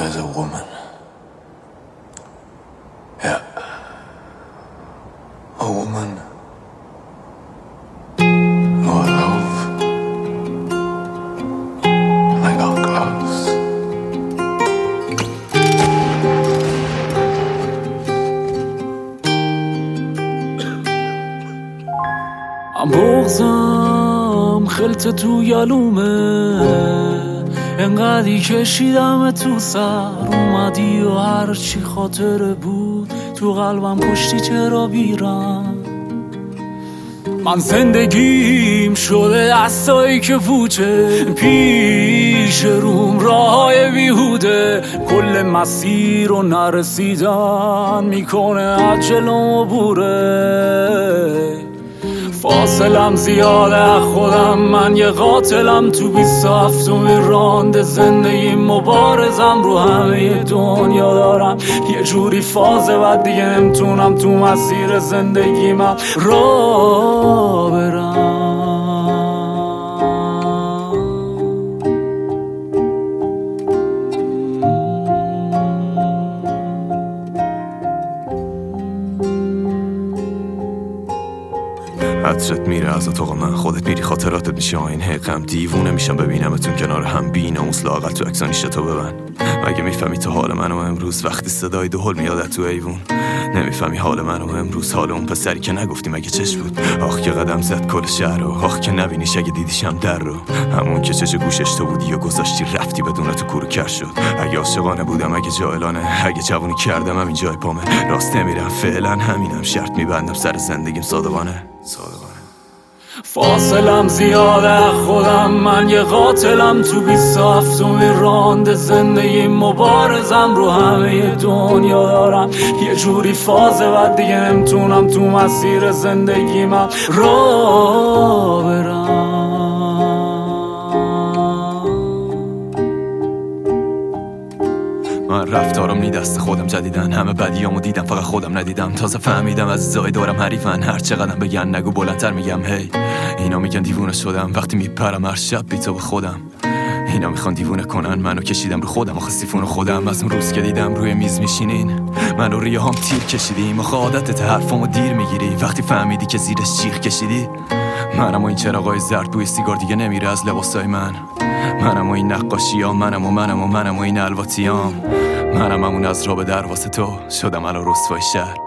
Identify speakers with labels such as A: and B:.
A: as a woman. Yeah. A woman who I love and I got close.
B: I'm بغضم خلط تو یالومه، انقدی کشیدم تو سر اومدی و هر چی خاطره بود تو قلبم کشتی چرا بیرم. من زندگیم شده دستایی که پوچه پیش روم راههای بیهوده، کل مسیر رو نرسیدن میکنه عجلم و بوره. فاصلم زیاده خودم، من یه قاتلم تو 27 راند زندگی، مبارزم رو همه دنیا دارم یه جوری فازه و دیگه نمیتونم تو مسیر زندگی من را برم.
C: عطرت میره از اتاق من، خودت میری خاطراتت میشه آین حقم، دیوونه میشم ببینمتون کنار هم، بی‌ناموس لااقل تو عکسانیش تو ببن. مگه میفهمی تو حال منو امروز وقتی صدای دهل میاد تو ایوون؟ نمیفهمی حال منو امروز، حال اون پسری که نگفتی مگه چش بود؟ آخ که قدم زد کل شهر رو، آخ که نبینیش اگه دیدیشم در رو، همون که چش گوشش تو بودی و گذاشتی رفتی بدون تو کورو کر شد. اگه عاشقانه بودم، اگه جاهلانه، اگه جوونی کردم همین جای پامه، راست نمیرم فعلا همینم، شرط میبندم سر زندگیم صادقانه.
B: فاصلم زیاده خودم، من یه قاتلم تو 27 راند زندگی، مبارزم رو همه دنیا دارم یه جوری فازه و دیگه نمیتونم تو مسیر زندگی من را برم.
C: من رفتارم نی دست خودم جدیدن، همه بدیامو دیدم فقط خودم ندیدم، تازه فهمیدم عزیزای دورم حریفن، هر چقدرم بگن نگو بلندتر میگم هی. اینا میگن دیوونه شدم وقتی میپرم هر شب بی تو به خودم، اینا میخوان دیوونه کنن منو، کشیدم رو خودم آخه سیفون خودم. از اون روز که دیدم روی میز میشینین منو ریهام تیر کشیدیم، آخه عادتت حرفامو دیر میگیری، وقتی فهمیدی که زیرش چیخ کشیدی. منم و این چراغای زرد بوی سیگار دیگه نمیره از لباسای منم و این نقاشیام، منم و این الواتیام، منم همون از راه به در واسه تو شدم الان رسوای شهر.